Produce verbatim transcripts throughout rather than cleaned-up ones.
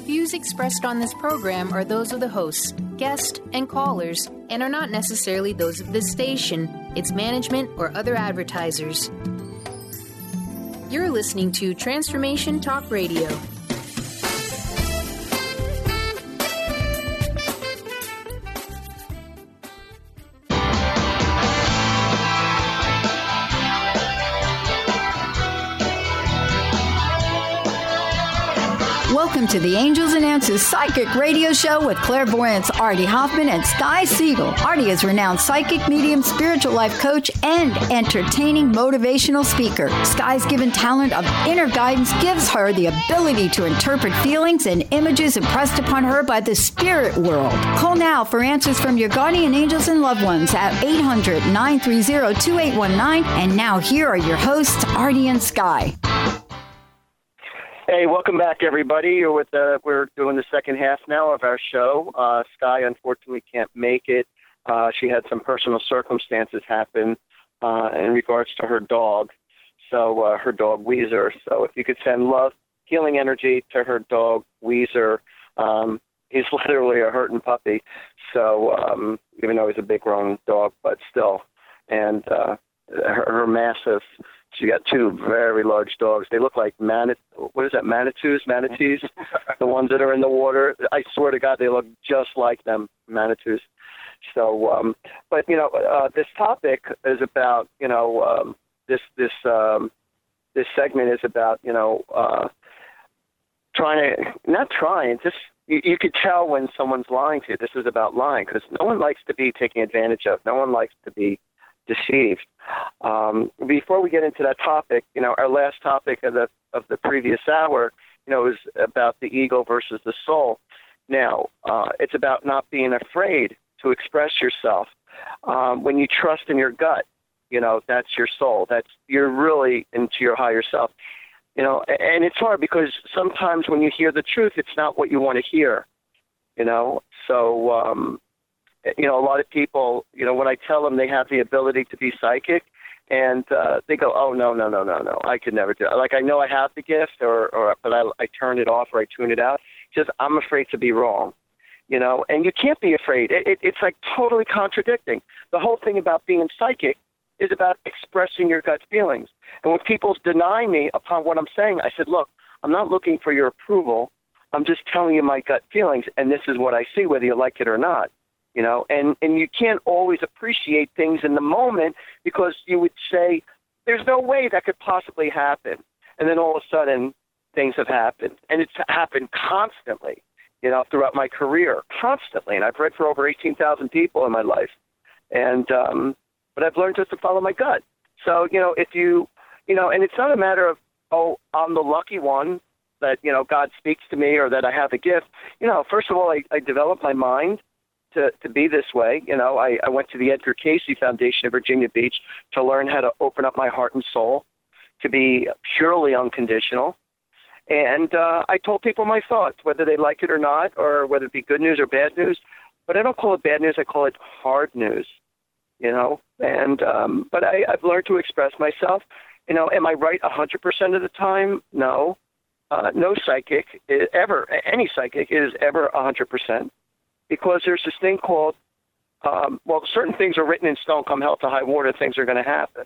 views expressed on this program are those of the hosts, guests, and callers, and are not necessarily those of this station, its management, or other advertisers. You're listening to Transformation Talk Radio. Welcome to the Angels and Answers Psychic Radio Show with clairvoyants Artie Hoffman and Sky Siegel. Artie is renowned psychic, medium, spiritual life coach, and entertaining motivational speaker. Sky's given talent of inner guidance gives her the ability to interpret feelings and images impressed upon her by the spirit world. Call now for answers from your guardian angels and loved ones at eight hundred, nine three zero, two eight one nine. And now here are your hosts, Artie and Sky. Hey, welcome back, everybody. You're with uh, we're doing the second half now of our show. Uh, Sky, unfortunately, can't make it. Uh, she had some personal circumstances happen uh, in regards to her dog, so uh, her dog, Weezer. So if you could send love, healing energy to her dog, Weezer. Um, he's literally a hurting puppy, so um, even though he's a big grown dog, but still. And uh, her, her massive... She got two very large dogs. They look like manat. What is that? Manitous, manatees, the ones that are in the water. I swear to God, they look just like them, manitous. So, um, but you know, uh, this topic is about you know um, this this um, this segment is about you know uh, trying to not trying. Just you, you could tell when someone's lying to you. This is about lying because no one likes to be taken advantage of. No one likes to be deceived. Um, before we get into that topic, you know, our last topic of the of the previous hour, you know, is about the ego versus the soul. Now, uh, it's about not being afraid to express yourself. Um, when you trust in your gut, you know, that's your soul. That's you're really into your higher self. You know, and it's hard because sometimes when you hear the truth, it's not what you want to hear. You know, so. Um, You know, a lot of people, you know, when I tell them they have the ability to be psychic, and uh, they go, oh, no, no, no, no, no, I could never do it. Like, I know I have the gift, or, or but I, I turn it off or I tune it out. Just I'm afraid to be wrong, you know, and you can't be afraid. It, it, it's like totally contradicting. The whole thing about being psychic is about expressing your gut feelings. And when people deny me upon what I'm saying, I said, look, I'm not looking for your approval. I'm just telling you my gut feelings, and this is what I see, whether you like it or not. You know, and, and you can't always appreciate things in the moment because you would say, there's no way that could possibly happen. And then all of a sudden, things have happened. And it's happened constantly, you know, throughout my career, constantly. And I've read for over eighteen thousand people in my life. And, um, but I've learned just to follow my gut. So, you know, if you, you know, and it's not a matter of, oh, I'm the lucky one that, you know, God speaks to me or that I have a gift. You know, first of all, I, I developed my mind To, to be this way. You know, I, I went to the Edgar Casey Foundation of Virginia Beach to learn how to open up my heart and soul, to be purely unconditional. And uh, I told people my thoughts, whether they like it or not, or whether it be good news or bad news. But I don't call it bad news. I call it hard news, you know. And um, but I, I've learned to express myself. You know, am I right one hundred percent of the time? No. Uh, no psychic is ever, any psychic is ever one hundred percent. Because there's this thing called, um, well, certain things are written in stone, come hell to high water, things are going to happen.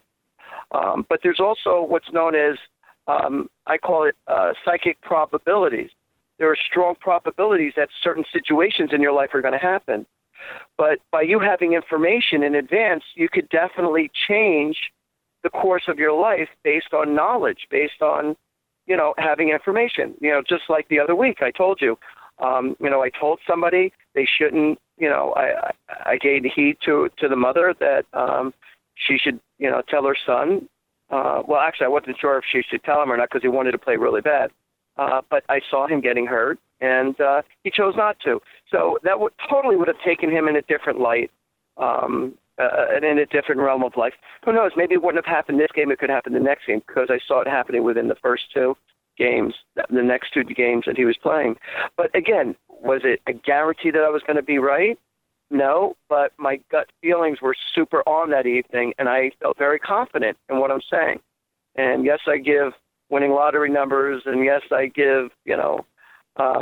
Um, but there's also what's known as, um, I call it uh, psychic probabilities. There are strong probabilities that certain situations in your life are going to happen. But by you having information in advance, you could definitely change the course of your life based on knowledge, based on, you know, having information. You know, just like the other week, I told you, Um, you know, I told somebody they shouldn't, you know, I, I, I gave heed to, to the mother that um, she should, you know, tell her son. Uh, well, actually, I wasn't sure if she should tell him or not because he wanted to play really bad. Uh, but I saw him getting hurt, and uh, he chose not to. So that would totally would have taken him in a different light um, uh, and in a different realm of life. Who knows? Maybe it wouldn't have happened this game. It could happen the next game because I saw it happening within the first two games, the next two games that he was playing. But again, was it a guarantee that I was going to be right? No, but my gut feelings were super on that evening, and I felt very confident in what I'm saying. And yes, I give winning lottery numbers, and yes, I give, you know, um,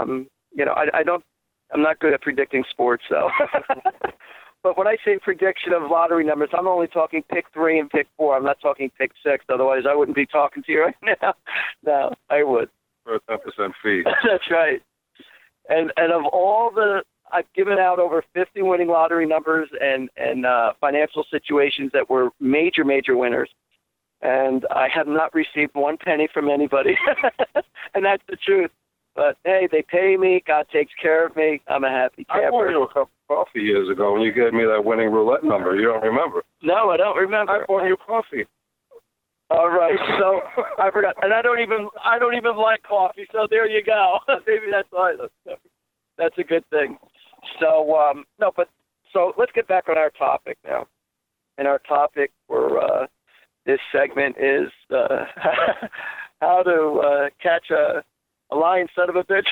you know, I, I don't, I'm not good at predicting sports, though. But when I say prediction of lottery numbers, I'm only talking pick three and pick four. I'm not talking pick six. Otherwise, I wouldn't be talking to you right now. No, I would. For a ten percent fee. That's right. And and of all the, I've given out over fifty winning lottery numbers and, and uh, financial situations that were major, major winners. And I have not received one penny from anybody. And that's the truth. But, hey, they pay me. God takes care of me. I'm a happy camper. I bought you a cup of coffee years ago when you gave me that winning roulette number. You don't remember? No, I don't remember. I bought you coffee. All right, so I forgot. And I don't even I don't even like coffee, so there you go. Maybe that's why. That's a good thing. So, um, no, but so let's get back on our topic now. And our topic for uh, this segment is uh, how to uh, catch a A lying son of a bitch.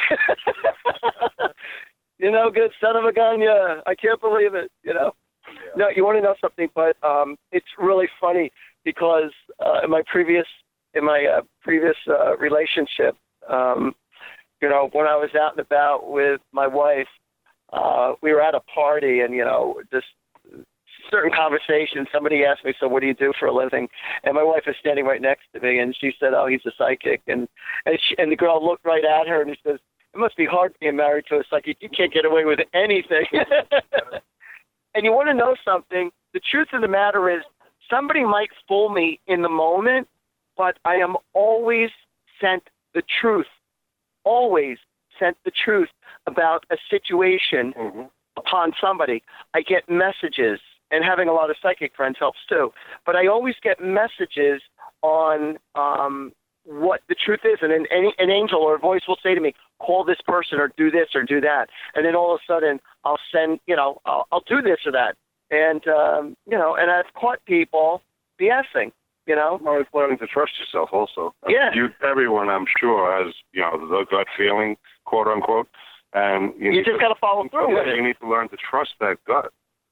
You know, good son of a gun, yeah. I can't believe it, you know. Yeah. No, you want to know something, but um, it's really funny because uh, in my previous in my uh, previous uh, relationship, um, you know, when I was out and about with my wife, uh, we were at a party and, you know, just certain conversations, somebody asked me, so what do you do for a living? And my wife is standing right next to me, and she said, oh, he's a psychic. And and, she, and the girl looked right at her, and she says, it must be hard being married to a psychic. You can't get away with anything. And you want to know something? The truth of the matter is somebody might fool me in the moment, but I am always sent the truth, always sent the truth about a situation mm-hmm. upon somebody. I get messages. And having a lot of psychic friends helps too. But I always get messages on um, what the truth is. And an, an angel or a voice will say to me, call this person or do this or do that. And then all of a sudden I'll send, you know, I'll, I'll do this or that. And, um, you know, and I've caught people BSing, you know. Well, it's learning to trust yourself also. Yeah. You, everyone, I'm sure, has, you know, the gut feeling, quote unquote. And you, you just got to follow through yeah, with it. You need to learn to trust that gut.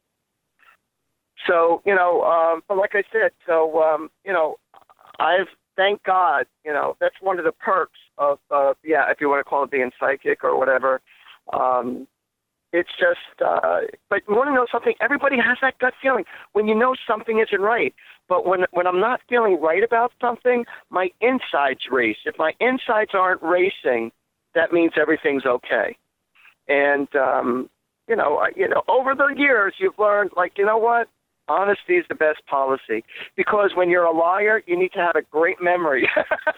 So, you know, um, but like I said, so, um, you know, I've, thank God, you know, that's one of the perks of, uh, yeah, if you want to call it being psychic or whatever. Um, it's just, uh, but you want to know something? Everybody has that gut feeling when you know something isn't right. But when, when I'm not feeling right about something, my insides race. If my insides aren't racing, that means everything's okay. And, um, you know, you know, over the years, you've learned, like, you know what? Honesty is the best policy, because when you're a liar, you need to have a great memory.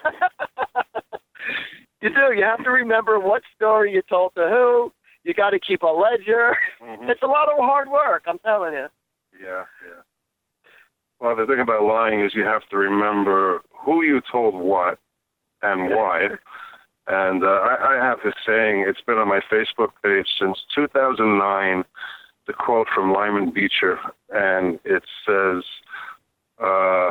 You do. You have to remember what story you told to who. You got to keep a ledger. Mm-hmm. It's a lot of hard work, I'm telling you. Yeah, yeah. Well, the thing about lying is you have to remember who you told what and why. And uh, I, I have this saying, it's been on my Facebook page since two thousand nine, the quote from Lyman Beecher, and it says, uh,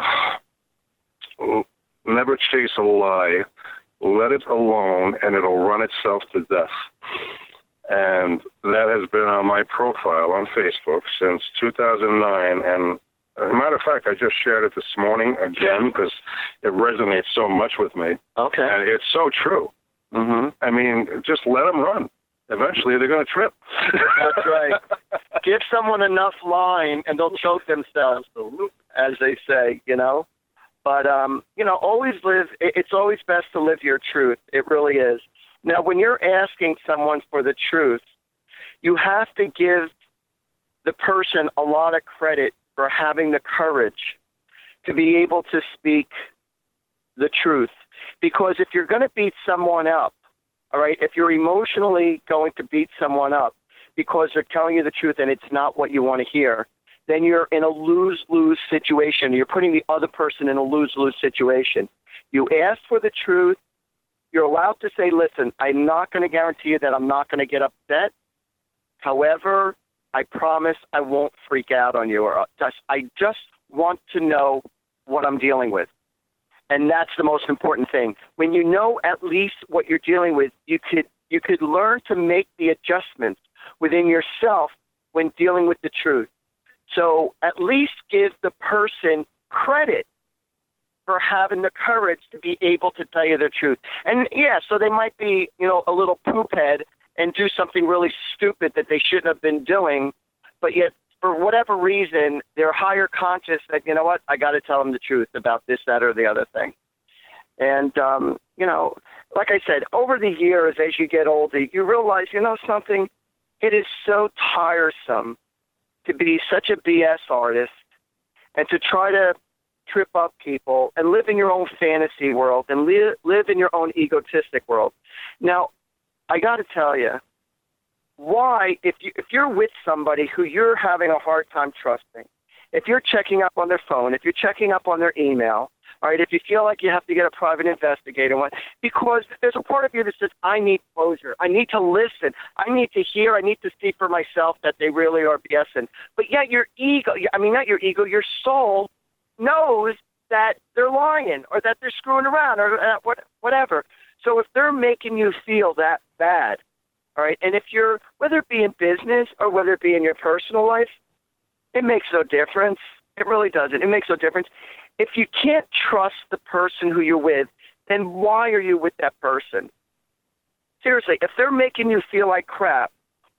never chase a lie, let it alone, and it'll run itself to death. And that has been on my profile on Facebook since two thousand nine, and as a matter of fact, I just shared it this morning again because it resonates so much with me. Okay. And it's so true. Mm-hmm. I mean, just let them run. Eventually, they're going to trip. That's right. Give someone enough line, and they'll choke themselves, as they say, you know. But, um, you know, always live, it's always best to live your truth. It really is. Now, when you're asking someone for the truth, you have to give the person a lot of credit for having the courage to be able to speak the truth. Because if you're going to beat someone up, all right, if you're emotionally going to beat someone up because they're telling you the truth and it's not what you want to hear, then you're in a lose-lose situation. You're putting the other person in a lose-lose situation. You ask for the truth. You're allowed to say, listen, I'm not going to guarantee you that I'm not going to get upset. However, I promise I won't freak out on you. Or just, I just want to know what I'm dealing with. And that's the most important thing. When you know at least what you're dealing with, you could you could learn to make the adjustments within yourself when dealing with the truth. So at least give the person credit for having the courage to be able to tell you the truth. And, yeah, so they might be, you know, a little poop head and do something really stupid that they shouldn't have been doing, but yet for whatever reason, they're higher conscious that, you know what, I got to tell them the truth about this, that, or the other thing. And, um, you know, like I said, over the years, as you get older, you realize, you know something, it is so tiresome to be such a B S artist and to try to trip up people and live in your own fantasy world and live, live in your own egotistic world. Now, I got to tell you, why, if, you, if you're with somebody who you're having a hard time trusting, if you're checking up on their phone, if you're checking up on their email, all right, if you feel like you have to get a private investigator, because there's a part of you that says, I need closure. I need to listen. I need to hear. I need to see for myself that they really are BSing. But yet your ego, I mean, not your ego, your soul knows that they're lying or that they're screwing around or uh, what, whatever. So if they're making you feel that bad, all right, and if you're, whether it be in business or whether it be in your personal life, it makes no difference. It really doesn't. It makes no difference. If you can't trust the person who you're with, then why are you with that person? Seriously, if they're making you feel like crap,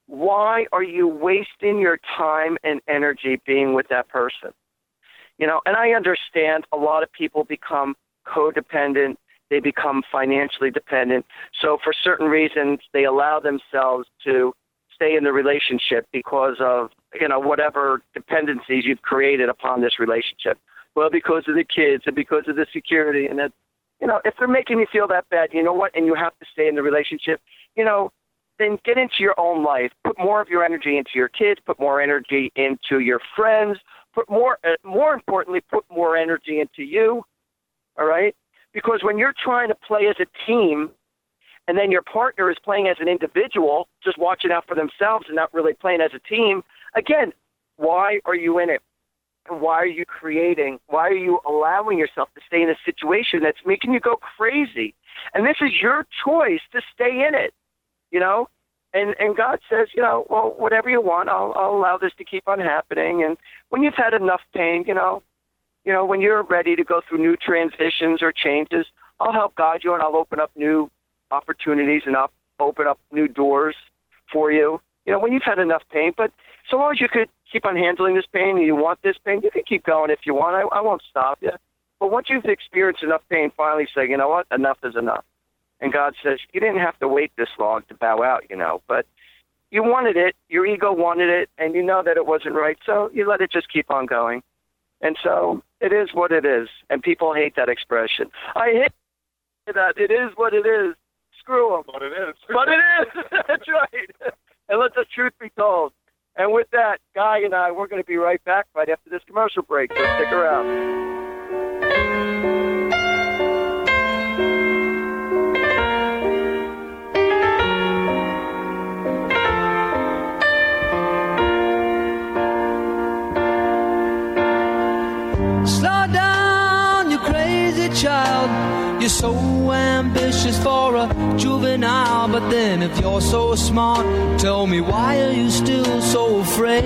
why are you wasting your time and energy being with that person? You know, and I understand a lot of people become codependent. They become financially dependent. So for certain reasons, they allow themselves to stay in the relationship because of, you know, whatever dependencies you've created upon this relationship. Well, because of the kids and because of the security. And that, you know, if they're making you feel that bad, you know what, and you have to stay in the relationship, you know, then get into your own life. Put more of your energy into your kids. Put more energy into your friends. Put more, uh, more importantly, put more energy into you, all right? Because when you're trying to play as a team and then your partner is playing as an individual, just watching out for themselves and not really playing as a team, again, why are you in it? And why are you creating? Why are you allowing yourself to stay in a situation that's making you go crazy? And this is your choice to stay in it, you know? And and God says, you know, well, whatever you want, I'll, I'll allow this to keep on happening. And when you've had enough pain, you know, you know, when you're ready to go through new transitions or changes, I'll help guide you and I'll open up new opportunities and I'll open up new doors for you. You know, when you've had enough pain, but so long as you could keep on handling this pain and you want this pain, you can keep going if you want. I, I won't stop you. But once you've experienced enough pain, finally say, you know what, enough is enough. And God says, you didn't have to wait this long to bow out, you know, but you wanted it, your ego wanted it, and you know that it wasn't right, so you let it just keep on going. And so it is what it is, and people hate that expression. I hate that. It is what it is. Screw them. But it is. But it is. That's right. And let the truth be told. And with that, Guy and I, we're going to be right back right after this commercial break, so stick around. Slow down, you crazy child. You're so ambitious for a juvenile. But then if you're so smart, tell me, why are you still so afraid?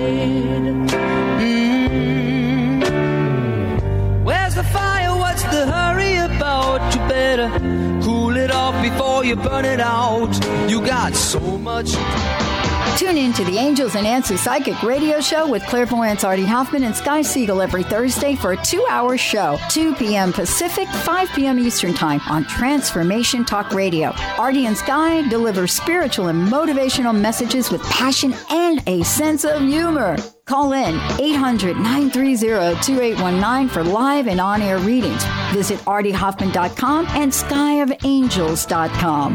Mm-hmm. Where's the fire? What's the hurry about? You better cool it off before you burn it out. You got so much. Tune in to the Angels and Answers Psychic Radio Show with clairvoyants Artie Hoffman and Sky Siegel every Thursday for a two-hour show, two p.m. Pacific, five p.m. Eastern Time on Transformation Talk Radio. Artie and Sky deliver spiritual and motivational messages with passion and a sense of humor. Call in eight hundred, nine three zero, two eight one nine for live and on-air readings. Visit artie hoffman dot com and sky of angels dot com.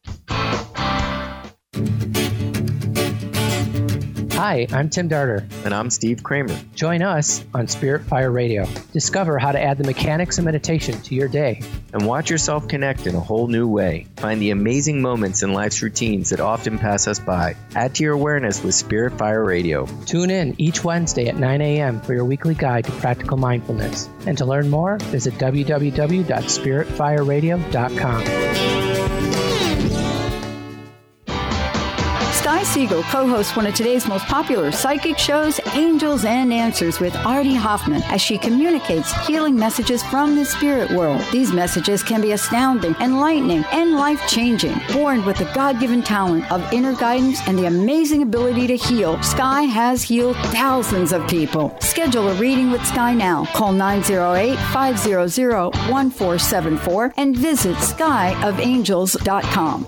Hi, I'm Tim Darter. And I'm Steve Kramer. Join us on Spirit Fire Radio. Discover how to add the mechanics of meditation to your day. And watch yourself connect in a whole new way. Find the amazing moments in life's routines that often pass us by. Add to your awareness with Spirit Fire Radio. Tune in each Wednesday at nine a.m. for your weekly guide to practical mindfulness. And to learn more, visit w w w dot spirit fire radio dot com. Sky Siegel co-hosts one of today's most popular psychic shows, Angels and Answers with Artie Hoffman, as she communicates healing messages from the spirit world. These messages can be astounding, enlightening, and life-changing. Born with the God-given talent of inner guidance and the amazing ability to heal, Sky has healed thousands of people. Schedule a reading with Sky now. Call nine oh eight, five hundred, one four seven four and visit sky of angels dot com.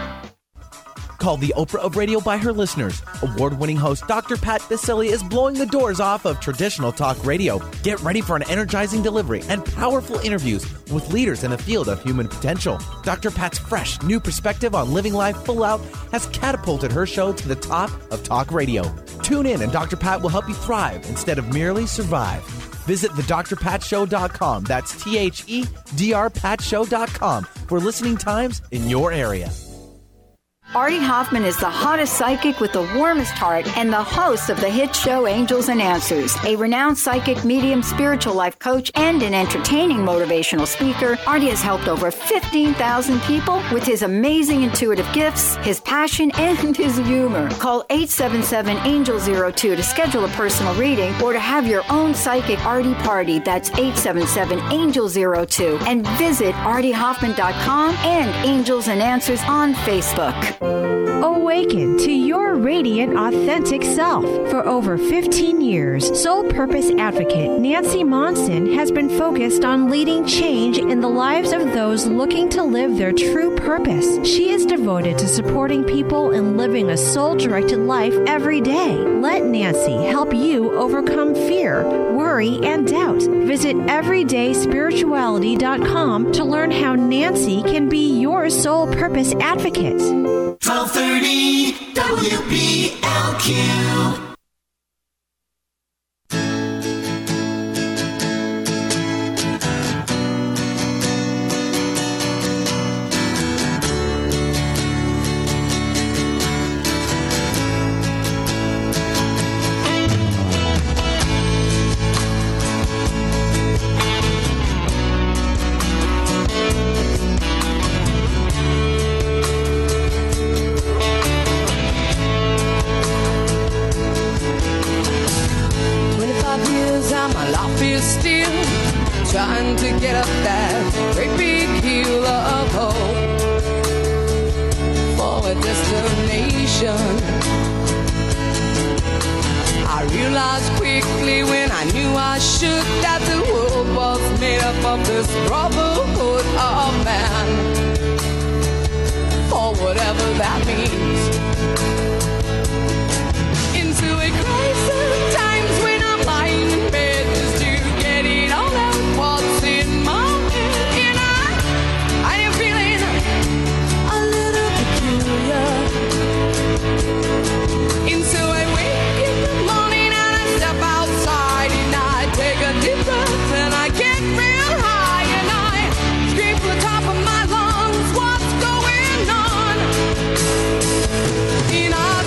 Called the Oprah of Radio by her listeners, award-winning host Doctor Pat Baccili is blowing the doors off of traditional talk radio. Get ready for an energizing delivery and powerful interviews with leaders in the field of human potential. Doctor Pat's fresh, new perspective on living life full out has catapulted her show to the top of talk radio. Tune in and Doctor Pat will help you thrive instead of merely survive. Visit the dr pat show dot com. That's T H E D R pat show dot com for listening times in your area. Artie Hoffman is the hottest psychic with the warmest heart and the host of the hit show Angels and Answers. A renowned psychic, medium, spiritual life coach, and an entertaining motivational speaker, Artie has helped over fifteen thousand people with his amazing intuitive gifts, his passion, and his humor. Call eight seven seven, angel zero two to schedule a personal reading or to have your own psychic Artie party. That's eight seven seven, angel zero two. And visit artie hoffman dot com and Angels and Answers on Facebook. Awaken to your radiant, authentic self. For over fifteen years, Soul Purpose Advocate Nancy Monson has been focused on leading change in the lives of those looking to live their true purpose. She is devoted to supporting people in living a soul-directed life every day. Let Nancy help you overcome fear, worry, and doubt. Visit everyday spirituality dot com to learn how Nancy can be your soul purpose advocate. twelve thirty W B L Q. Trying to get up that great big hill of hope for a destination. I realized quickly when I knew I should that the world was made up of this brotherhood of man, for whatever that means. Into a crisis times when I'm lying in bed just to get it all out. What's in my head, and I, I am feeling a little peculiar. And so I wake in the morning and I step outside and I take a deep breath and I get real high and I scream from the top of my lungs, what's going on? And I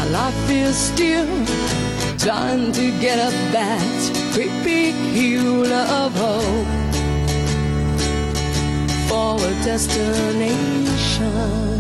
My life is still trying to get up that great big hill of hope for a destination.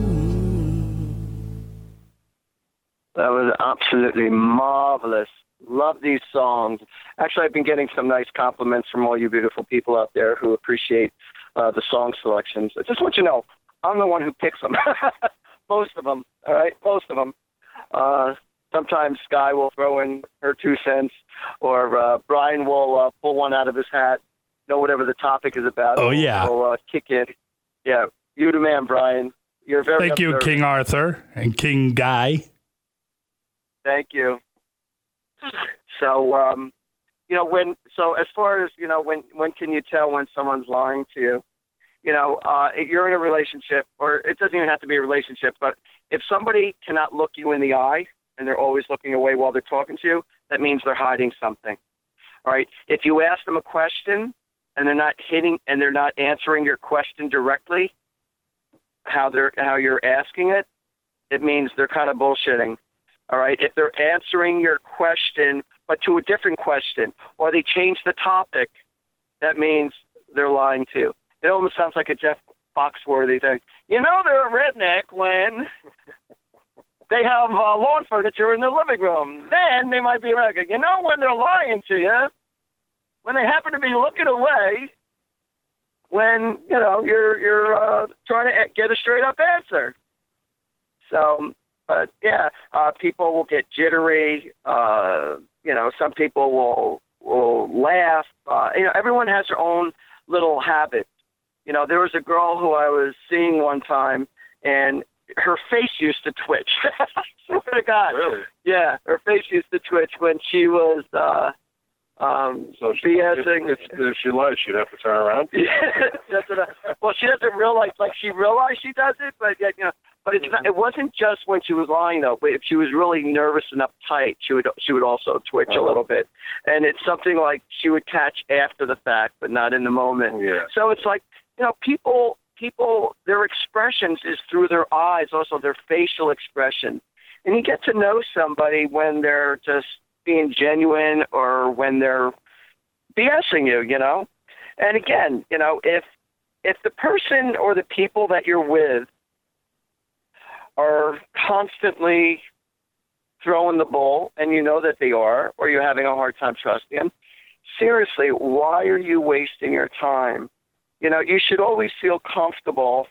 That was absolutely marvelous. Love these songs. Actually, I've been getting some nice compliments from all you beautiful people out there who appreciate uh, the song selections. I just want you to know, I'm the one who picks them. Most of them, all right? Most of them. Uh, sometimes Sky will throw in her two cents, or uh, Brian will uh, pull one out of his hat, know whatever the topic is about. Oh, yeah. Will uh, kick in. Yeah, you the man, Brian. You're very Thank you, King Arthur and King Guy. Thank you. So, um, you know, when, so as far as, you know, when, when can you tell when someone's lying to you? You know, uh, if you're in a relationship, or it doesn't even have to be a relationship, but if somebody cannot look you in the eye and they're always looking away while they're talking to you, that means they're hiding something. All right. If you ask them a question and they're not hitting and they're not answering your question directly, how they're, how you're asking it, it means they're kind of bullshitting. All right, if they're answering your question, but to a different question, or they change the topic, that means they're lying to you. It almost sounds like a Jeff Foxworthy thing. You know they're a redneck when they have uh, lawn furniture in their living room. Then they might be like, you know when they're lying to you, when they happen to be looking away, when, you know, you're, you're uh, trying to get a straight-up answer. So... But, yeah, uh, people will get jittery. Uh, you know, some people will will laugh. Uh, you know, everyone has their own little habit. You know, there was a girl who I was seeing one time, and her face used to twitch. Swear to God. Really? Yeah, her face used to twitch when she was uh, um, so she, BSing. If, if, if she lied, she'd have to turn around? Yeah, that's what I, well, she doesn't realize, like, she realized she does it, but, you know, But it's not, it wasn't just when she was lying, though. But if she was really nervous and uptight, she would she would also twitch uh-huh. a little bit. And it's something like she would catch after the fact, but not in the moment. Yeah. So it's like, you know, people, people, their expressions is through their eyes, also their facial expression. And you get to know somebody when they're just being genuine or when they're BSing you, you know. And again, you know, if if the person or the people that you're with are constantly throwing the bull, and you know that they are, or you're having a hard time trusting them, seriously, why are you wasting your time? You know, you should always feel comfortable,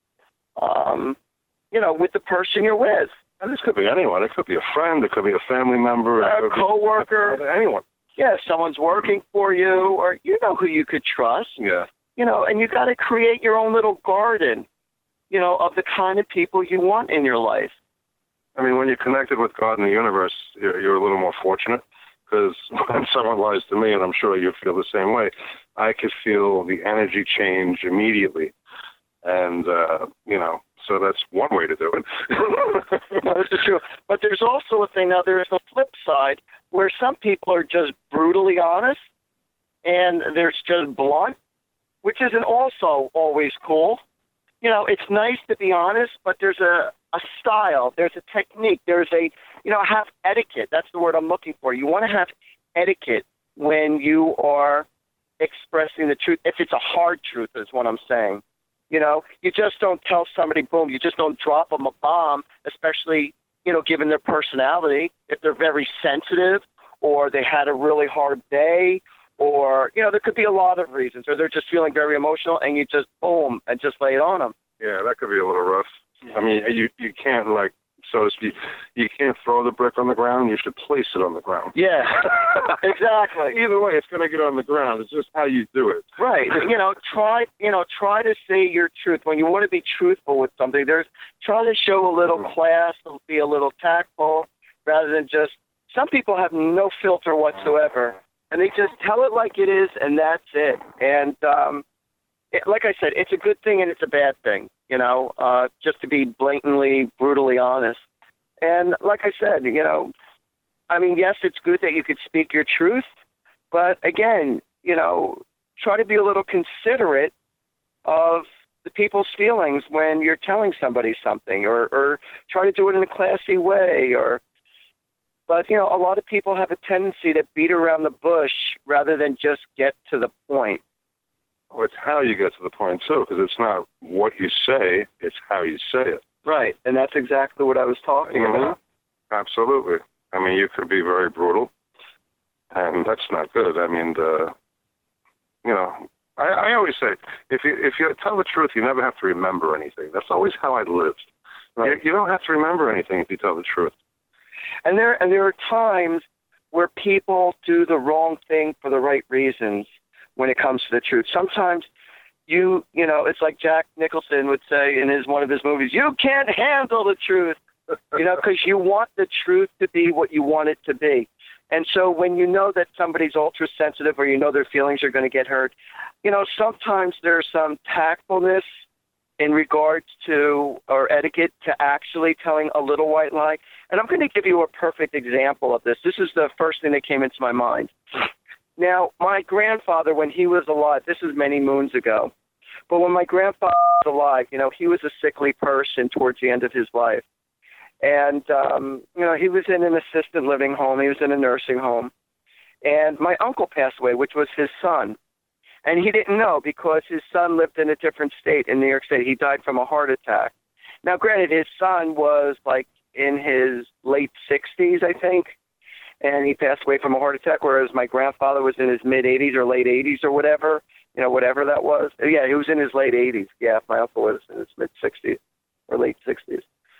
um, you know, with the person you're with. And this could be anyone. It could be a friend. It could be a family member. A coworker. Be anyone. Yeah, someone's working for you, or you know who you could trust. Yeah. You know, and you got to create your own little garden, you know, of the kind of people you want in your life. I mean, when you're connected with God and the universe, you're, you're a little more fortunate, because when someone lies to me, and I'm sure you feel the same way, I could feel the energy change immediately. And, uh, you know, so that's one way to do it. No, this is true. But there's also a thing, now there's a flip side, where some people are just brutally honest, and there's just blunt, which isn't also always cool. You know, it's nice to be honest, but there's a, a style, there's a technique, there's a, you know, have etiquette. That's the word I'm looking for. You want to have etiquette when you are expressing the truth. If it's a hard truth is what I'm saying. You know, you just don't tell somebody, boom, you just don't drop them a bomb, especially, you know, given their personality. If they're very sensitive or they had a really hard day, or, you know, there could be a lot of reasons, or they're just feeling very emotional, and you just, boom, and just lay it on them. Yeah, that could be a little rough. I mean, you you can't, like, so to speak, you can't throw the brick on the ground. You should place it on the ground. Yeah, exactly. Either way, it's going to get on the ground. It's just how you do it. Right. You know, try, you know, try to say your truth. When you want to be truthful with something, there's, try to show a little class, be a little tactful, rather than just, some people have no filter whatsoever. And they just tell it like it is, and that's it. And um, it, like I said, it's a good thing and it's a bad thing, you know, uh, just to be blatantly, brutally honest. And like I said, you know, I mean, yes, it's good that you could speak your truth, but again, you know, try to be a little considerate of the people's feelings when you're telling somebody something, or, or try to do it in a classy way. Or, but, you know, a lot of people have a tendency to beat around the bush rather than just get to the point. Well, it's how you get to the point, too, because it's not what you say, it's how you say it. Right, and that's exactly what I was talking mm-hmm. about. Absolutely. I mean, you could be very brutal, and that's not good. I mean, the, you know, I, I always say, if you if you tell the truth, you never have to remember anything. That's always how I lived. Right. You, you don't have to remember anything if you tell the truth. And there and there are times where people do the wrong thing for the right reasons when it comes to the truth. Sometimes you, you know, it's like Jack Nicholson would say in his one of his movies, you can't handle the truth, you know, because you want the truth to be what you want it to be. And so when you know that somebody's ultra sensitive, or you know their feelings are going to get hurt, you know, sometimes there's some tactfulness in regards to, or etiquette to actually telling a little white lie. And I'm going to give you a perfect example of this. This is the first thing that came into my mind. Now, my grandfather, when he was alive, this is many moons ago, but when my grandfather was alive, you know, he was a sickly person towards the end of his life. And, um, you know, he was in an assisted living home. He was in a nursing home. And my uncle passed away, which was his son. And he didn't know because his son lived in a different state in New York State. He died from a heart attack. Now, granted, his son was like in his late sixties, I think, and he passed away from a heart attack, whereas my grandfather was in his mid-eighties or late eighties or whatever, you know, whatever that was. Yeah, he was in his late eighties. Yeah, my uncle was in his mid-sixties or late sixties.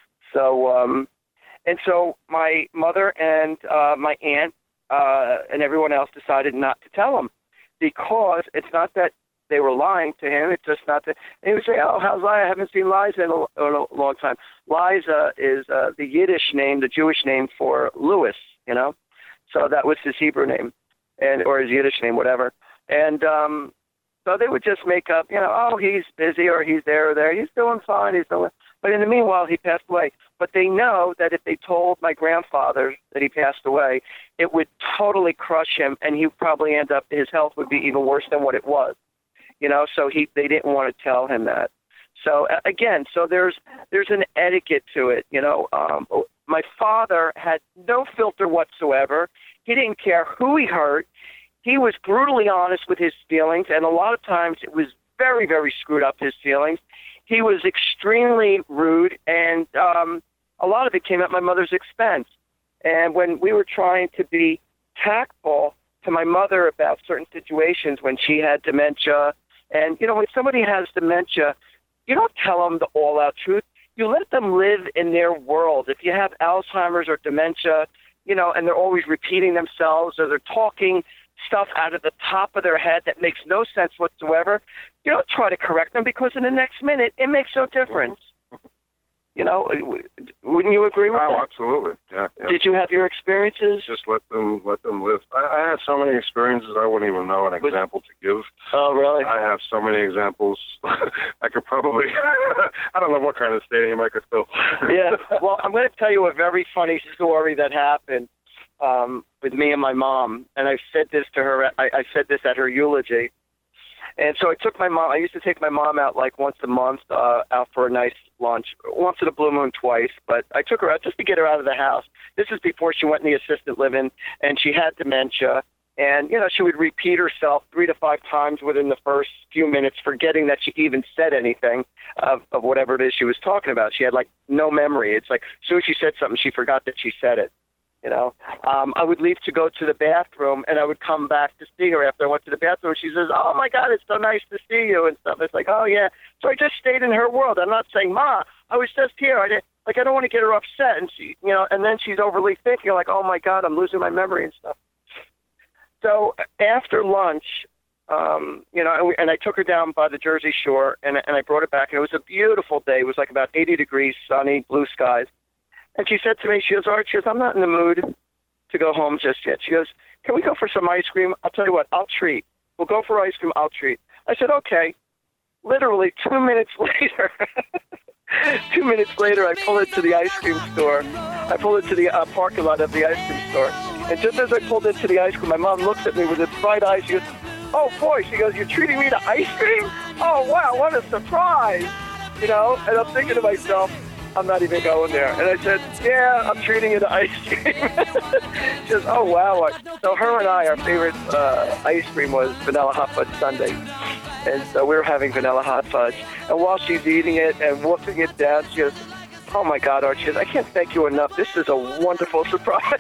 So, um, and so my mother and uh, my aunt uh, and everyone else decided not to tell him, because it's not that they were lying to him. It's just not that. And he would say, oh, how's Liza? I haven't seen Liza in a, in a long time. Liza is uh, the Yiddish name, the Jewish name for Louis, you know. So that was his Hebrew name, and or his Yiddish name, whatever. And um, so they would just make up, you know, oh, he's busy, or he's there or there. He's doing fine. He's doing. But in the meanwhile, he passed away. But they know that if they told my grandfather that he passed away, it would totally crush him, and he'd probably end up, his health would be even worse than what it was. You know, so he they didn't want to tell him that. So, again, so there's there's an etiquette to it, you know. Um, my father had no filter whatsoever. He didn't care who he hurt. He was brutally honest with his feelings, and a lot of times it was very, very screwed up, his feelings. He was extremely rude, and um, a lot of it came at my mother's expense. And when we were trying to be tactful to my mother about certain situations when she had dementia, and, you know, when somebody has dementia, you don't tell them the all-out truth. You let them live in their world. If you have Alzheimer's or dementia, you know, and they're always repeating themselves, or they're talking stuff out of the top of their head that makes no sense whatsoever, you don't try to correct them, because in the next minute, it makes no difference. You know, wouldn't you agree with oh, that? Oh, absolutely. Yeah, yeah. Did you have your experiences? Just let them let them live. I, I had so many experiences I wouldn't even know an example to give. Oh, really? I have so many examples. I could probably, I don't know what kind of stadium I could fill. Yeah. Well, I'm going to tell you a very funny story that happened um, with me and my mom. And I said this to her, I, I said this at her eulogy. And so I took my mom, I used to take my mom out like once a month uh, out for a nice lunch, once in a blue moon, twice. But I took her out just to get her out of the house. This is before she went in the assisted living, and she had dementia. And, you know, she would repeat herself three to five times within the first few minutes, forgetting that she even said anything of, of whatever it is she was talking about. She had, like, no memory. It's like as soon as she said something, she forgot that she said it. You know, um, I would leave to go to the bathroom, and I would come back to see her after I went to the bathroom. And she says, oh, my God, it's so nice to see you and stuff. It's like, oh, yeah. So I just stayed in her world. I'm not saying, Ma, I was just here. I didn't, like, I don't want to get her upset. And she, you know, and then she's overly thinking, like, oh, my God, I'm losing my memory and stuff. So after lunch, um, you know, and, we, and I took her down by the Jersey Shore, and, and I brought her back. And it was a beautiful day. It was like about eighty degrees, sunny, blue skies. And she said to me, she goes, Art, she goes, I'm not in the mood to go home just yet. She goes, can we go for some ice cream? I'll tell you what, I'll treat. We'll go for ice cream, I'll treat. I said, okay. Literally two minutes later, two minutes later, I pull into the ice cream store. I pull into the uh, parking lot of the ice cream store. And just as I pulled into the ice cream, my mom looks at me with its bright eyes. She goes, oh, boy. She goes, you're treating me to ice cream? oh, wow, what a surprise, you know? And I'm thinking to myself, I'm not even going there. And I said, yeah, I'm treating it ice cream. She says, oh, wow. So her and I, our favorite uh, ice cream was vanilla hot fudge sundae. And so we were having vanilla hot fudge. And while she's eating it and wolfing it down, she goes, oh, my God, Art, she goes, I can't thank you enough. This is a wonderful surprise.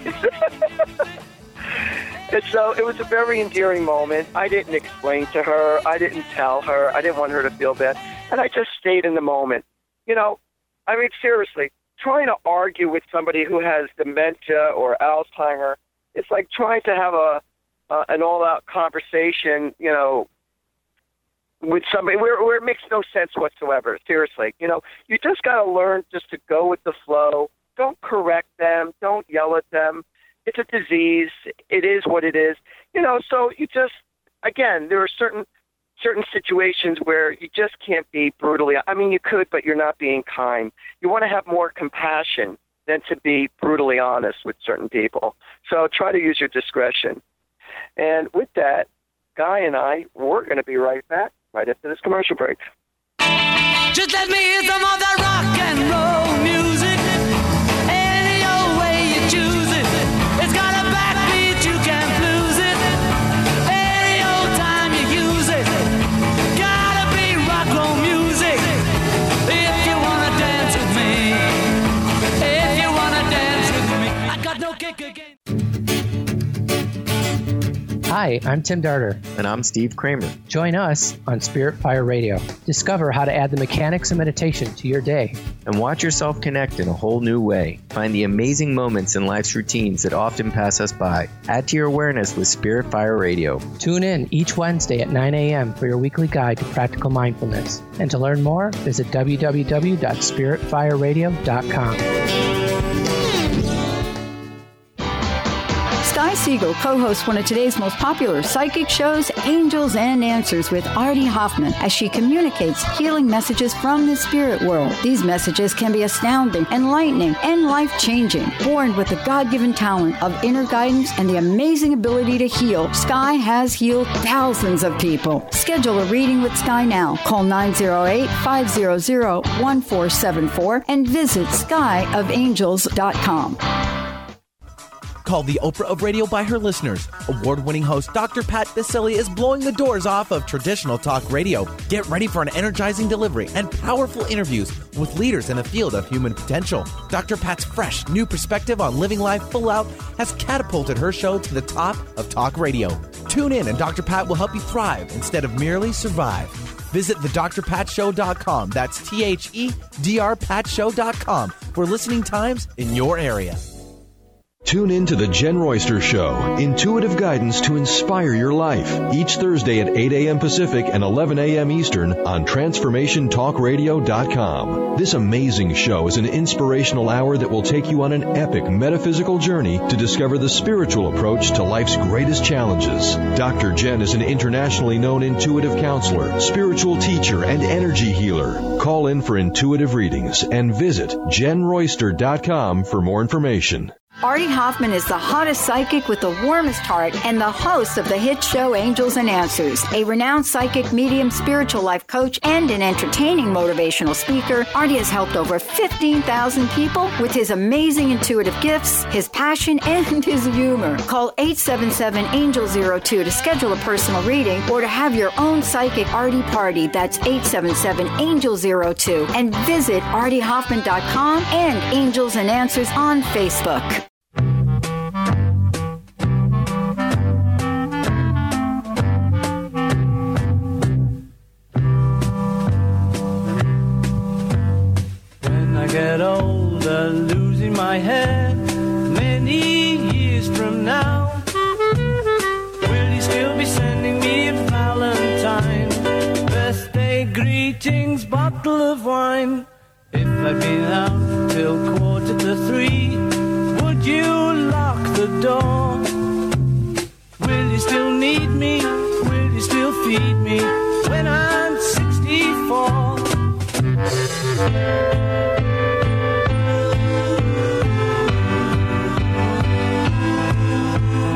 And so it was a very endearing moment. I didn't explain to her. I didn't tell her. I didn't want her to feel bad. And I just stayed in the moment. You know, I mean, seriously, trying to argue with somebody who has dementia or Alzheimer, it's like trying to have a uh, an all-out conversation, you know, with somebody where, where it makes no sense whatsoever, seriously. You know, you just got to learn just to go with the flow. Don't correct them. Don't yell at them. It's a disease. It is what it is. You know, so you just, again, there are certain certain situations where you just can't be brutally, I mean, you could, but you're not being kind. You want to have more compassion than to be brutally honest with certain people. So try to use your discretion. And with that, Guy and I, we're going to be right back right after this commercial break. Just let me hear some of that rock and roll music. Any old way you choose it. It's got a backbeat, you can't lose it. Any old time you use it. Gotta be rock roll music. If you wanna dance with me. If you wanna dance with me. I got no kick again. Hi, I'm Tim Darter. And I'm Steve Kramer. Join us on Spirit Fire Radio. Discover how to add the mechanics of meditation to your day. And watch yourself connect in a whole new way. Find the amazing moments in life's routines that often pass us by. Add to your awareness with Spirit Fire Radio. Tune in each Wednesday at nine a.m. for your weekly guide to practical mindfulness. And to learn more, visit w w w dot spirit fire radio dot com. Sky Siegel co-hosts one of today's most popular psychic shows, Angels and Answers, with Artie Hoffman, as she communicates healing messages from the spirit world. These messages can be astounding, enlightening, and life-changing. Born with the God-given talent of inner guidance and the amazing ability to heal, Sky has healed thousands of people. Schedule a reading with Sky now. Call nine oh eight, five hundred, one four seven four and visit sky of angels dot com. Called the Oprah of Radio by her listeners, award-winning host Doctor Pat Baccili is blowing the doors off of traditional talk radio. Get ready for an energizing delivery and powerful interviews with leaders in the field of human potential. Doctor Pat's fresh, new perspective on living life full out has catapulted her show to the top of talk radio. Tune in and Doctor Pat will help you thrive instead of merely survive. Visit the dr pat show dot com. That's T H E D R pat show dot com for listening times in your area. Tune in to The Jen Royster Show, intuitive guidance to inspire your life, each Thursday at eight a.m. Pacific and eleven a.m. Eastern on transformation talk radio dot com. This amazing show is an inspirational hour that will take you on an epic metaphysical journey to discover the spiritual approach to life's greatest challenges. Doctor Jen is an internationally known intuitive counselor, spiritual teacher, and energy healer. Call in for intuitive readings and visit jen royster dot com for more information. Artie Hoffman is the hottest psychic with the warmest heart and the host of the hit show Angels and Answers. A renowned psychic, medium, spiritual life coach, and an entertaining motivational speaker, Artie has helped over fifteen thousand people with his amazing intuitive gifts, his passion, and his humor. Call eight seven seven, angel zero two to schedule a personal reading or to have your own psychic Artie party. That's eight seven seven, angel zero two. And visit artie hoffman dot com and Angels and Answers on Facebook. Get older, losing my head many years from now. Will you still be sending me a Valentine? Birthday greetings, bottle of wine. If I'd been out till quarter to three, would you lock the door? Will you still need me? Will you still feed me when I'm sixty-four?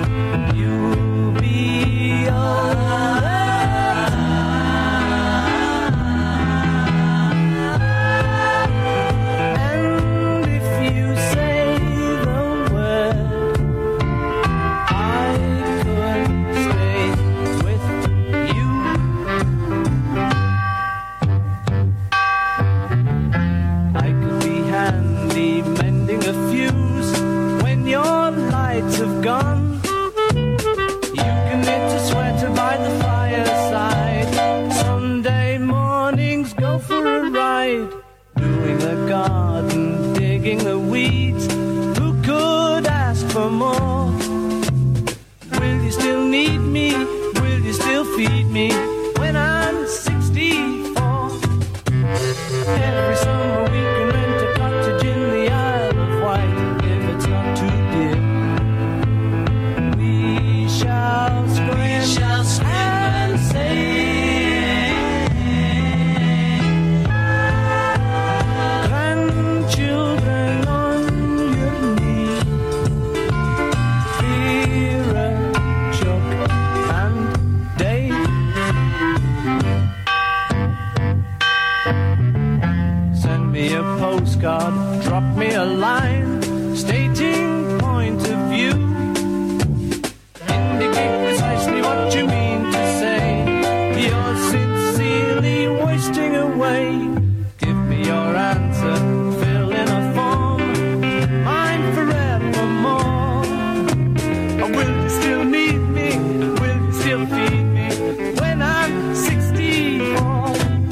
You'll be alright. forevermore? Will you still need me? Will you still feed me when I'm sixty-four? Every summer we can rent a cottage in the Isle of Wight if it's not too dear. We shall scream, we shall scream and say, postcard, drop me a line stating point of view. Indicate precisely what you mean to say. You're sincerely wasting away. Give me your answer, fill in a form, mine forevermore. Or will you still need me? Will you still feed me when I'm sixty-four?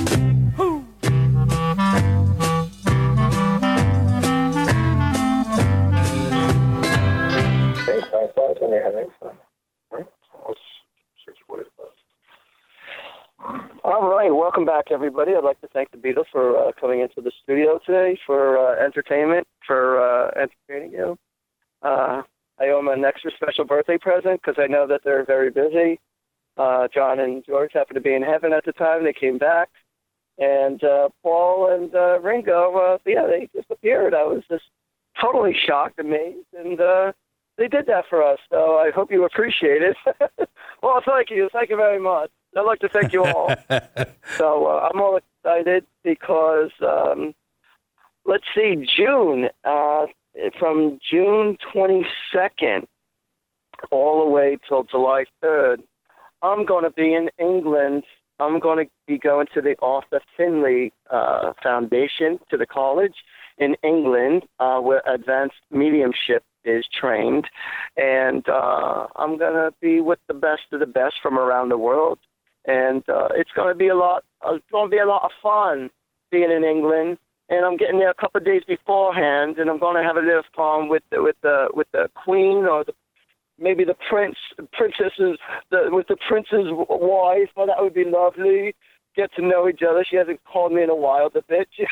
All right, welcome back, everybody. I'd like to thank the Beatles for uh, coming into the studio today for uh, entertainment, for uh, entertaining you. Uh, I owe them an extra special birthday present because I know that they're very busy. Uh, John and George happened to be in heaven at the time. They came back. And uh, Paul and uh, Ringo, uh, yeah, they disappeared. I was just totally shocked, amazed, and uh, they did that for us. So I hope you appreciate it. Well, thank you. Thank you very much. I'd like to thank you all. So uh, I'm all excited because, um, let's see, June, uh, from June twenty-second all the way till July third, I'm going to be in England. I'm going to be going to the Arthur Findlay uh, Foundation, to the college in England, uh, where advanced mediumship is trained. And uh, I'm going to be with the best of the best from around the world. And uh, it's going to be a lot. Uh, it's going to be a lot of fun being in England. And I'm getting there a couple of days beforehand, and I'm going to have a little fun with the, with the with the Queen or the, maybe the Prince, princesses, the, with the Prince's wife. Well, that would be lovely. Get to know each other. She hasn't called me in a while, the bitch.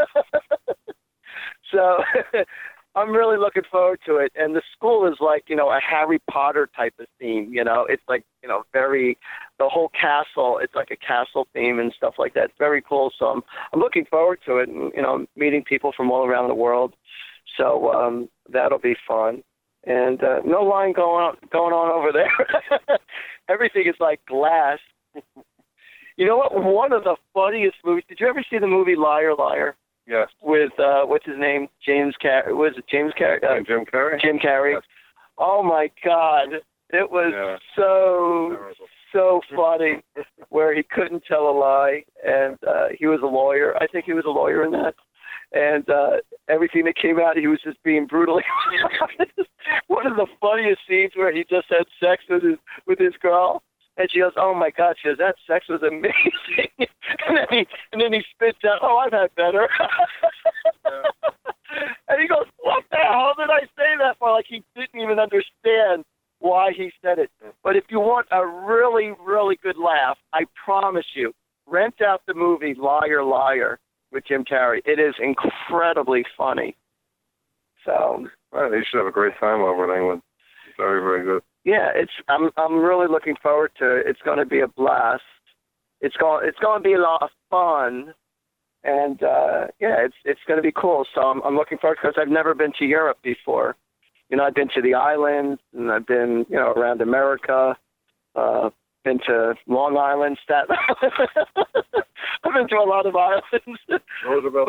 So I'm really looking forward to it. And the school is like, you know, a Harry Potter type of theme, you know. It's like, you know, very, the whole castle, it's like a castle theme and stuff like that. It's very cool. So I'm, I'm looking forward to it and, you know, meeting people from all around the world. So um, that'll be fun. And uh, no line going on, going on over there. Everything is like glass. You know what? One of the funniest movies, did you ever see the movie Liar, Liar? Yes. With, uh, what's his name? James Carrey. Was it James Carrey? Uh, Jim Carrey? Jim Carrey. Yes. Oh, my God. It was yeah. so, so funny where he couldn't tell a lie, and uh, he was a lawyer. I think he was a lawyer in that. And uh, everything that came out, he was just being brutally honest. One of the funniest scenes where he just had sex with his, with his girl. And she goes, oh, my God. She goes, that sex was amazing. and, then he, and then he spits out, oh, I've had better. Yeah. And he goes, what the hell did I say that for? Like he didn't even understand why he said it. But if you want a really, really good laugh, I promise you, rent out the movie Liar, Liar with Jim Carrey. It is incredibly funny. So, well, you should have a great time over in England. Very, very good. Yeah, it's. I'm. I'm really looking forward to it. It's going to be a blast. It's going. It's going to be a lot of fun, and uh, yeah, it's. It's going to be cool. So I'm. I'm looking forward because I've never been to Europe before. You know, I've been to the islands, and I've been, you know, around America. Uh, been to Long Island, Staten Island. I've been to a lot of islands. Roosevelt.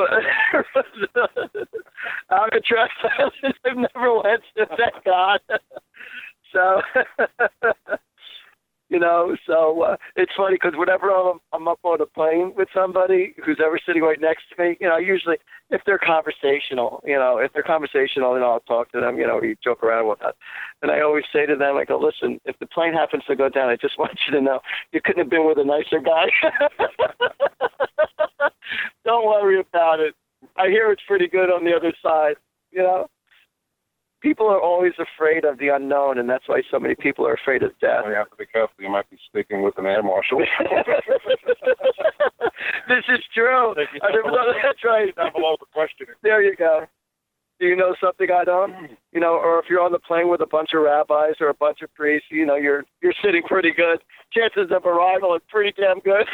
Alcatraz Island. I've never went to. Thank God. So, you know, so uh, it's funny because whenever I'm, I'm up on a plane with somebody who's ever sitting right next to me, you know, usually if they're conversational, you know, if they're conversational, then I'll talk to them, you know, we joke around with that. And I always say to them, I go, listen, if the plane happens to go down, I just want you to know you couldn't have been with a nicer guy. Don't worry about it. I hear it's pretty good on the other side, you know. people are always afraid of the unknown, and that's why so many people are afraid of death. Well, you have to be careful. You might be speaking with an air marshal. This is true. I never thought that's right. Down below the question. There you go. Do you know something I don't? You know, or if you're on the plane with a bunch of rabbis or a bunch of priests, you know, you're you're sitting pretty good. Chances of arrival are pretty damn good.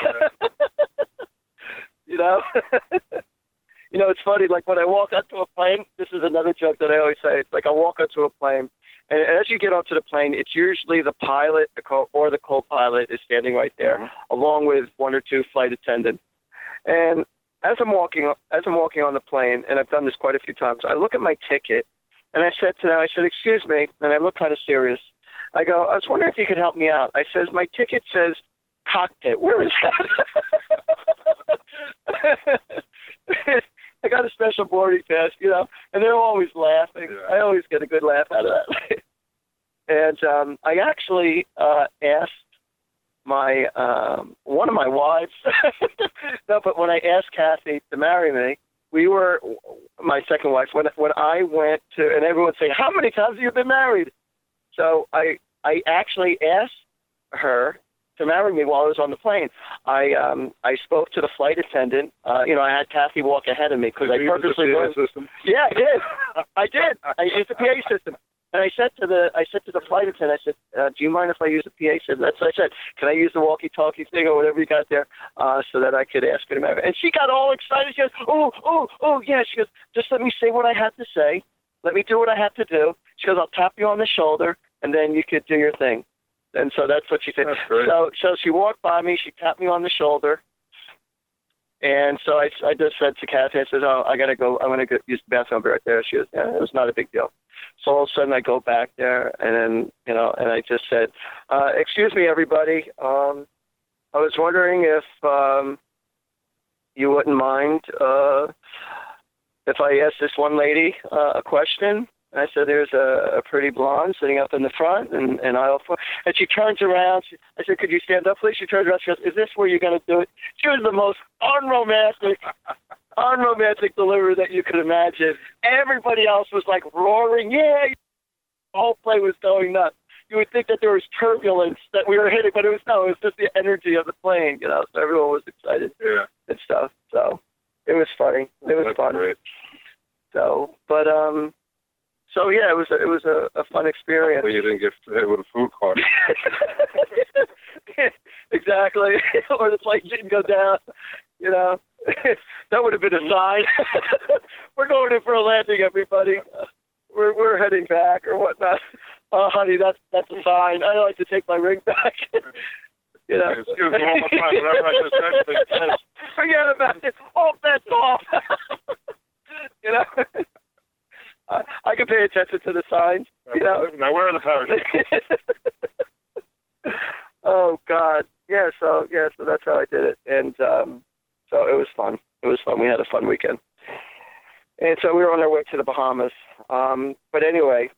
You know? You know, it's funny, like when I walk onto a plane, this is another joke that I always say. It's like I walk onto a plane, and as you get onto the plane, it's usually the pilot the co- or the co-pilot is standing right there, mm-hmm. along with one or two flight attendants. And as I'm walking, as I'm walking on the plane, and I've done this quite a few times, I look at my ticket, and I said to them, I said, "Excuse me," and I look kind of serious. I go, "I was wondering if you could help me out." I says, "My ticket says cockpit. Where is that?" I got a special boarding pass, you know, and they're always laughing. Yeah. I always get a good laugh out of that. And um, I actually uh, asked my um, one of my wives. No, but when I asked Kathy to marry me, we were my second wife. When when I went to, and everyone would say, "How many times have you been married?" So I I actually asked her to marry me while I was on the plane. I um I spoke to the flight attendant. Uh, you know, I had Kathy walk ahead of me because I purposely used the P A system. Yeah, I did. I did. I used the P A system. And I said to the I said to the flight attendant, I said, uh, "Do you mind if I use the P A system?" That's what I said. "Can I use the walkie-talkie thing or whatever you got there, uh, so that I could ask her to marry?" And she got all excited. She goes, "Oh, oh, oh, yeah." She goes, "Just let me say what I have to say. Let me do what I have to do." She goes, "I'll tap you on the shoulder, and then you could do your thing." And so that's what she said. So, so she walked by me. She tapped me on the shoulder. And so I, I just said to Kathy, I said, "Oh, I got to go. I'm going to go use the bathroom. I'll be right there." She goes, "Yeah, it was not a big deal." So all of a sudden I go back there, and then, you know, and I just said, uh, "Excuse me, everybody. Um, I was wondering if um, you wouldn't mind uh, if I asked this one lady uh, a question." And I said, "There's a, a pretty blonde sitting up in the front and, and aisle four." And she turns around. She, I said, "Could you stand up, please?" She turns around. She goes, "Is this where you're going to do it?" She was the most unromantic, unromantic delivery that you could imagine. Everybody else was like roaring, "Yeah!" The whole plane was going nuts. You would think that there was turbulence that we were hitting, but it was no. It was just the energy of the plane, you know. So everyone was excited yeah. and stuff. So it was funny. It was That's fun. Great. So, but um. So yeah, it was a, it was a, a fun experience. Well, you didn't get hit with a food cart. Exactly, or the flight didn't go down. You know, that would have been a sign. We're going in for a landing, everybody. We're we're heading back or whatnot. Oh, honey, that's that's a sign. I like to take my ring back. You know. Excuse me one more time. Whatever I just said, please, yes. Forget about it. All bets off. You know. I, I can pay attention to the signs. You know? Now, where are the parachutes? Oh, God. Yeah, so, yeah, so that's how I did it. And um, so it was fun. It was fun. We had a fun weekend. And so we were on our way to the Bahamas. Um, but anyway,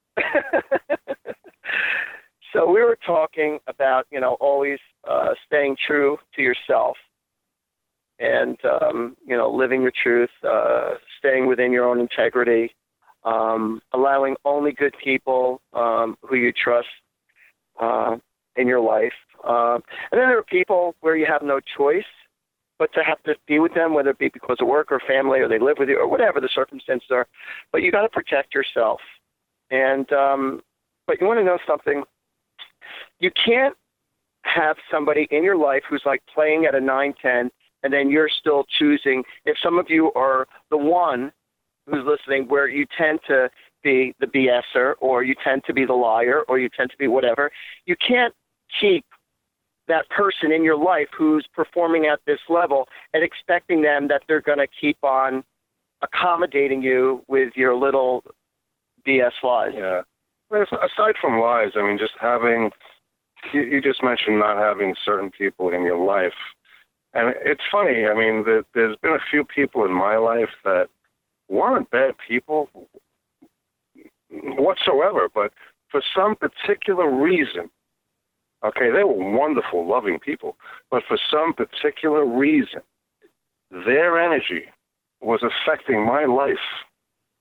so we were talking about, you know, always uh, staying true to yourself. And, um, you know, living your truth, uh, staying within your own integrity. Um, allowing only good people um, who you trust uh, in your life. Uh, and then there are people where you have no choice but to have to be with them, whether it be because of work or family or they live with you or whatever the circumstances are. But you got to protect yourself. And um, but you want to know something? You can't have somebody in your life who's like playing at a nine ten and then you're still choosing. If some of you are the one who's listening, where you tend to be the BSer or you tend to be the liar or you tend to be whatever, you can't keep that person in your life who's performing at this level and expecting them that they're going to keep on accommodating you with your little B S lies. Yeah. Well, aside from lies, I mean, just having, you, you just mentioned not having certain people in your life. And it's funny, I mean, the, there's been a few people in my life that weren't bad people whatsoever, but for some particular reason, okay, they were wonderful, loving people, but for some particular reason, their energy was affecting my life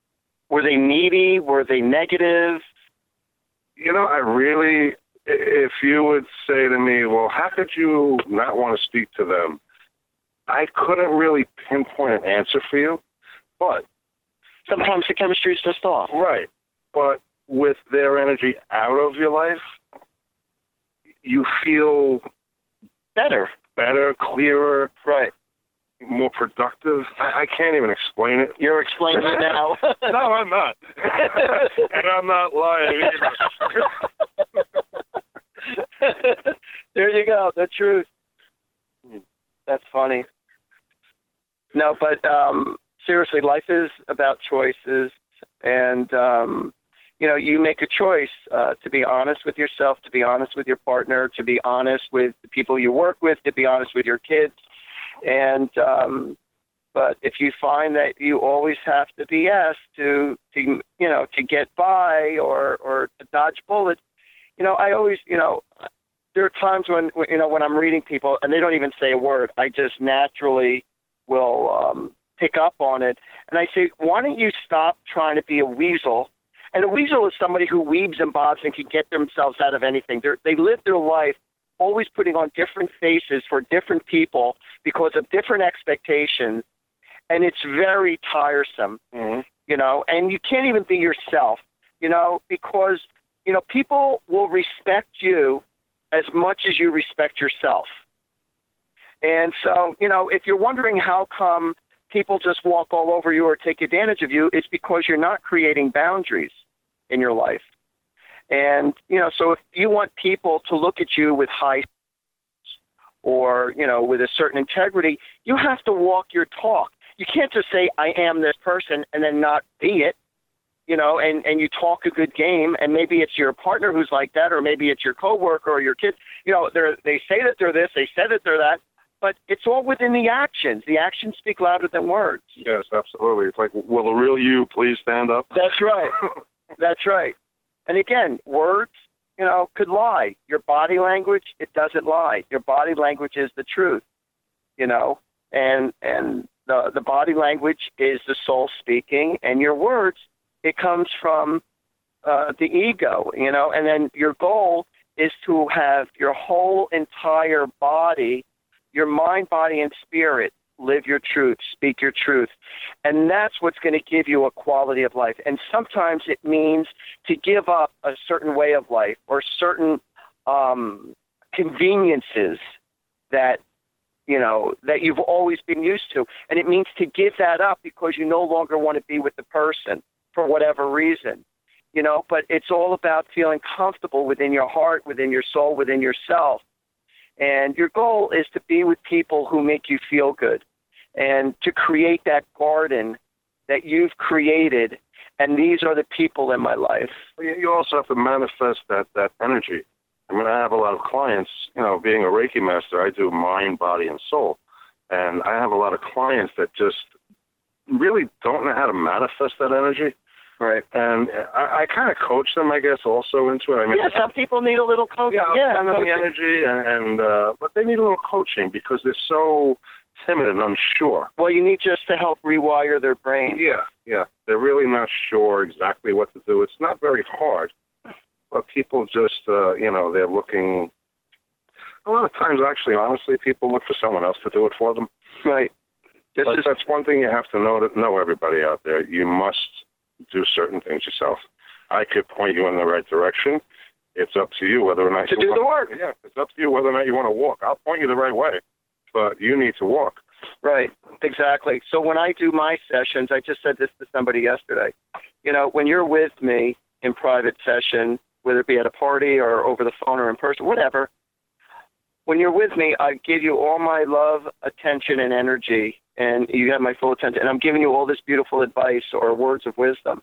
Were they needy? Were they negative? You know, I really, if you would say to me, well, how could you not want to speak to them? I couldn't really pinpoint an answer for you, but sometimes the chemistry is just off. Right. But with their energy out of your life, you feel better, better, clearer, right, more productive. I, I can't even explain it. You're explaining it now. No, I'm not, and I'm not lying either. There you go, the truth. That's funny. No, but um, seriously, life is about choices, and um, you know, you make a choice uh, to be honest with yourself, to be honest with your partner, to be honest with the people you work with, to be honest with your kids. And um, but if you find that you always have to be yes to, to you know, to get by or or to dodge bullets, you know, I always, you know, there are times when, you know, when I'm reading people and they don't even say a word, I just naturally will um, pick up on it. And I say, why don't you stop trying to be a weasel? And a weasel is somebody who weaves and bobs and can get themselves out of anything. They're, they live their life always putting on different faces for different people because of different expectations, and it's very tiresome, mm-hmm. you know, and you can't even be yourself, you know, because, you know, people will respect you as much as you respect yourself. And so, you know, if you're wondering how come people just walk all over you or take advantage of you, it's because you're not creating boundaries in your life. And, you know, so if you want people to look at you with high or, you know, with a certain integrity, you have to walk your talk. You can't just say, I am this person, and then not be it, you know, and, and you talk a good game, and maybe it's your partner who's like that, or maybe it's your coworker or your kid. You know, they're, they say that they're this, they say that they're that, but it's all within the actions. The actions speak louder than words. Yes, absolutely. It's like, will the real you please stand up? That's right. That's right. And again, words, you know, could lie. Your body language, it doesn't lie. Your body language is the truth, you know, and and the the body language is the soul speaking, and your words, it comes from uh, the ego, you know, and then your goal is to have your whole entire body, your mind, body, and spirit, live your truth, speak your truth. And that's what's going to give you a quality of life. And sometimes it means to give up a certain way of life or certain um, conveniences that, you know, that you've always been used to. And it means to give that up because you no longer want to be with the person for whatever reason, you know, but it's all about feeling comfortable within your heart, within your soul, within yourself. And your goal is to be with people who make you feel good and to create that garden that you've created. And these are the people in my life. You also have to manifest that, that energy. I mean, I have a lot of clients, you know, being a Reiki master, I do mind, body, and soul. And I have a lot of clients that just really don't know how to manifest that energy. Right. And I, I kind of coach them, I guess, also into it. I mean, yeah, some people need a little coaching. Yeah, yeah, the energy, and, and uh, but they need a little coaching because they're so timid and unsure. Well, you need just to help rewire their brain. Yeah, yeah. They're really not sure exactly what to do. It's not very hard, but people just, uh, you know, they're looking. A lot of times, actually, honestly, people look for someone else to do it for them. Right. This but is, that's one thing you have to know. To know everybody out there, you must do certain things yourself. I could point you in the right direction. It's up to you whether or not to you do want, the work. Yeah, it's up to you whether or not you want to walk. I'll point you the right way, but you need to walk. Right, exactly. So when I do my sessions, I just said this to somebody yesterday. You know, when you're with me in private session, whether it be at a party or over the phone or in person, whatever, when you're with me, I give you all my love, attention, and energy, and you have my full attention, and I'm giving you all this beautiful advice or words of wisdom.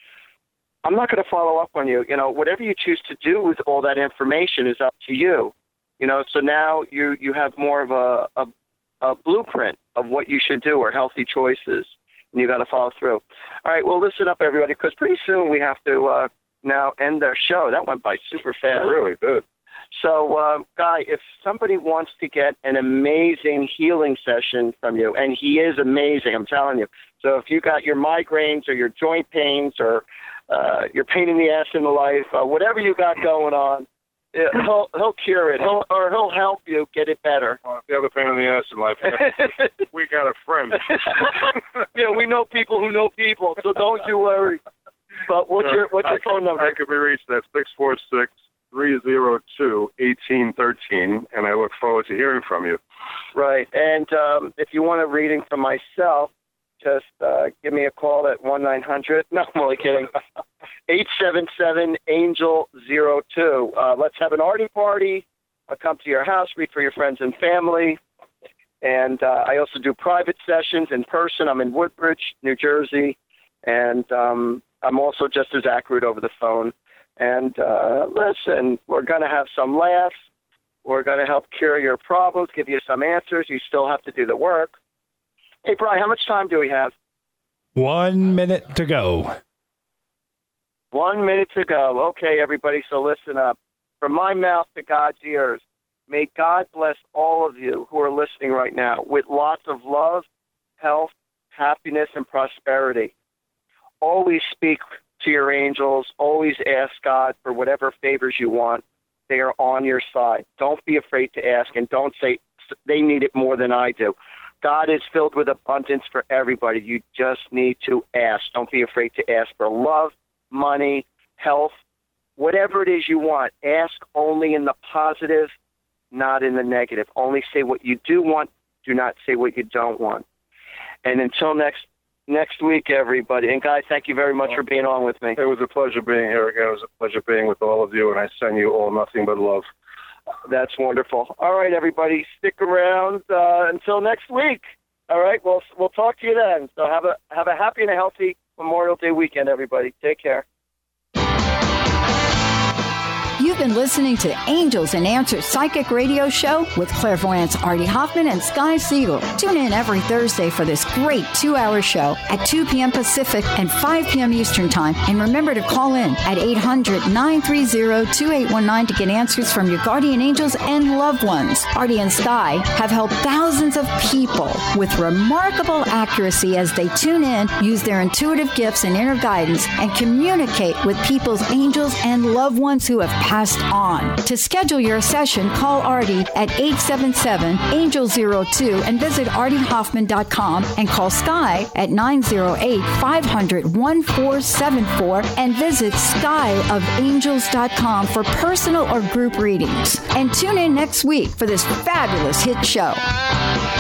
I'm not going to follow up on you. You know, whatever you choose to do with all that information is up to you. You know, so now you, you have more of a, a, a blueprint of what you should do or healthy choices, and you got to follow through. All right, well, listen up, everybody, because pretty soon we have to uh, now end our show. That went by super fast. It really did. So, uh, Guy, if somebody wants to get an amazing healing session from you, and he is amazing, I'm telling you. So if you got your migraines or your joint pains or uh, your pain in the ass in the life, uh, whatever you got going on, he'll he'll cure it. He'll or he'll help you get it better. Well, if you have a pain in the ass in life, we got a friend. Yeah, we know people who know people, so don't you worry. But what's your what's your phone number? I could be reached at six four six, three zero two, one eight one three, and I look forward to hearing from you. Right, and um, if you want a reading from myself, just uh, give me a call at one nine hundred. No, I'm only kidding. eight seven seven, angel zero two. Uh, let's have an Artie party. I'll come to your house, read for your friends and family. And uh, I also do private sessions in person. I'm in Woodbridge, New Jersey. And um, I'm also just as accurate over the phone. And uh, listen, we're going to have some laughs. We're going to help cure your problems, give you some answers. You still have to do the work. Hey, Brian, how much time do we have? One minute to go. One minute to go. Okay, everybody, so listen up. From my mouth to God's ears, may God bless all of you who are listening right now with lots of love, health, happiness, and prosperity. Always speak to your angels. Always ask God for whatever favors you want. They are on your side. Don't be afraid to ask, and don't say they need it more than I do. God is filled with abundance for everybody. You just need to ask. Don't be afraid to ask for love, money, health, whatever it is you want. Ask only in the positive, not in the negative. Only say what you do want. Do not say what you don't want. And until next next week, everybody. And, guys, thank you very much for being on with me. It was a pleasure being here again. It was a pleasure being with all of you, and I send you all nothing but love. That's wonderful. All right, everybody, stick around uh, until next week. All right, we'll we'll talk to you then. So have a have a happy and a healthy Memorial Day weekend, everybody. Take care. You've been listening to Angels and Answers Psychic Radio Show with clairvoyants Artie Hoffman and Sky Siegel. Tune in every Thursday for this great two-hour show at two p.m. Pacific and five p.m. Eastern Time. And remember to call in at eight hundred, nine three zero, two eight one nine to get answers from your guardian angels and loved ones. Artie and Sky have helped thousands of people with remarkable accuracy as they tune in, use their intuitive gifts and inner guidance, and communicate with people's angels and loved ones who have passed on. To schedule your session, call Artie at eight seven seven, angel zero two and visit artie hoffman dot com, and call Sky at nine zero eight, five hundred, one four seven four and visit sky of angels dot com for personal or group readings. And tune in next week for this fabulous hit show.